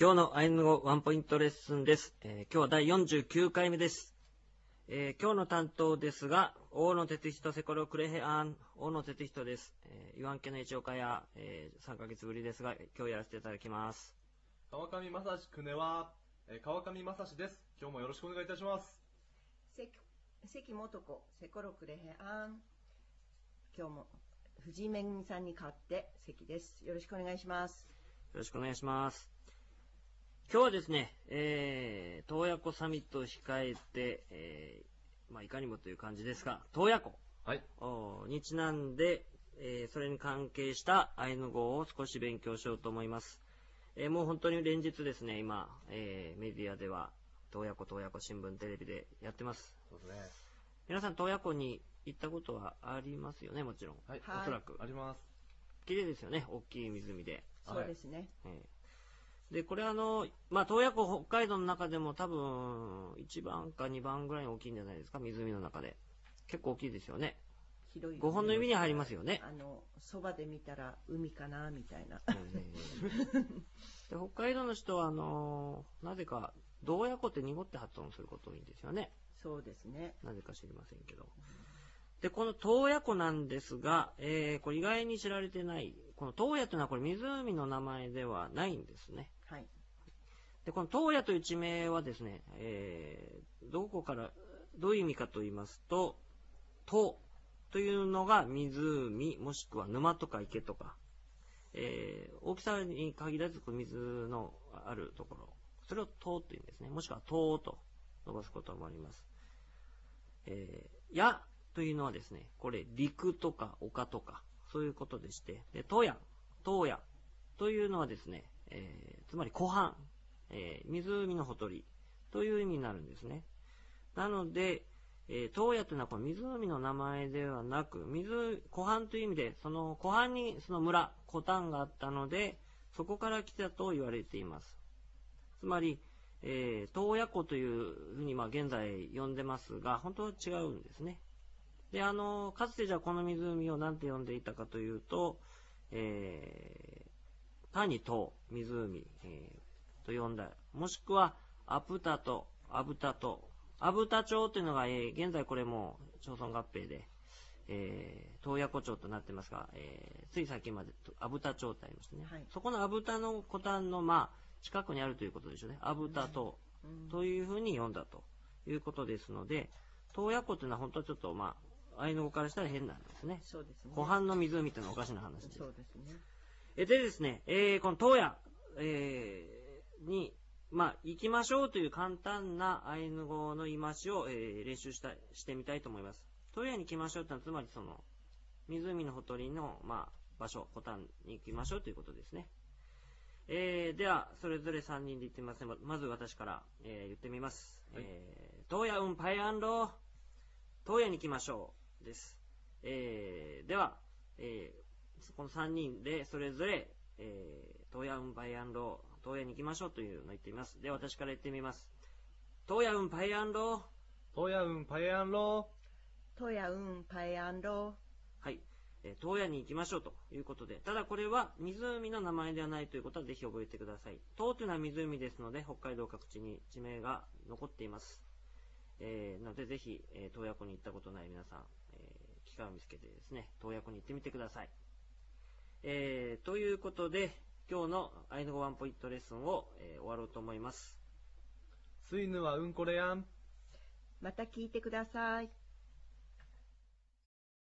今日のアイヌ語ワンポイントレッスンです。今日は第49回目です。今日の担当ですが、大野哲人セコロクレヘアン、大野哲人です。言わんけの一岡や、3ヶ月ぶりですが、今日やらせていただきます。 川上正史くねは、川上正史です。今日もよろしくお願いいたします。 関元子セコロクレヘアン、今日も藤井めぐみさんに代わって関です。よろしくお願いします。 よろしくお願いします。今日はですね、洞爺湖サミットを控えて、いかにもという感じですが、洞爺湖にちなんで、それに関係したアイヌ語を少し勉強しようと思います。もう本当に連日ですね、今、メディアでは洞爺湖新聞テレビでやってます。 そうですね。 皆さん洞爺湖に行ったことはありますよね、もちろん。 はい、 おそらく。 あります。 綺麗ですよね、大きい湖で。 そうですね。 で、これ洞爺湖北海道の中でも多分1番か2番ぐらい大きいんじゃないですか、湖の中で。結構大きいですよね。 広い、 5本の指に入りますよね。 そばで見たら海かなみたいな。 で北海道の人はなぜか洞爺湖って濁って発音すること多いんですよね。 そうですね。 なぜか知りませんけど。で、この洞爺湖なんですが、これ意外に知られてない。この洞爺というのはこれ湖の名前ではないんですね。 はい。 で、この洞爺という地名はですね、どこから、どういう意味かと言いますと、洞というのが湖、もしくは沼とか池とか、大きさに限らず水のあるところ、それを洞というんですね。もしくは洞と伸ばすこともあります。やというのはですね、これ陸とか丘とか、そういうことでして、で、洞爺というのはですね、つまり湖畔、湖のほとりという意味になるんですね。なので、洞爺というのはこの湖の名前ではなく、湖畔という意味で、その湖畔にその村、湖畔があったので、そこから来たと言われています。つまり、洞爺湖というふうに現在呼んでますが、本当は違うんですね。で、かつてじゃあこの湖を何て呼んでいたかというと、単に湖、と呼んだ。もしくは、アブタ町というのが、現在これも町村合併で、洞爺湖町となってますが、つい先までアブタ町ってありましたね。はい、そこのアブタの湖端の近くにあるということでしょうね。アブタ島というふうに呼んだということですので、洞爺湖というのは本当はちょっとアイヌ語からしたら変なんですね。 そうですね。 湖畔の湖というのはおかしな話です。 そうですね。 でですね、この洞爺、に、行きましょうという簡単なアイヌ語の言い回しを、練習してみたいと思います。洞爺に行きましょうというのは、つまりその、湖のほとりの、場所、湖端に行きましょうということですね。では、それぞれ3人で言ってみますね。まず私から、言ってみます。 はい、 洞爺パイアンロー、洞爺に行きましょうです。では、この3人でそれぞれ、洞爺パイアンロー、洞爺に行きましょうというのを言ってみます。では私から言ってみます。洞爺パイアンロー、 洞爺パイアンロー、洞爺パイアンロー。 はい。洞爺に行きましょうということで、ただこれは湖の名前ではないということはぜひ覚えてください。洞というのは湖ですので、北海道各地に地名が残っています。なのでぜひ、洞爺湖に行ったことない皆さん、機会を見つけてですね、洞爺湖に行ってみてください。ということで、今日のアイヌ語ワンポイントレッスンを、終わろうと思います。 スイヌはうんこれやん。 また聞いてください。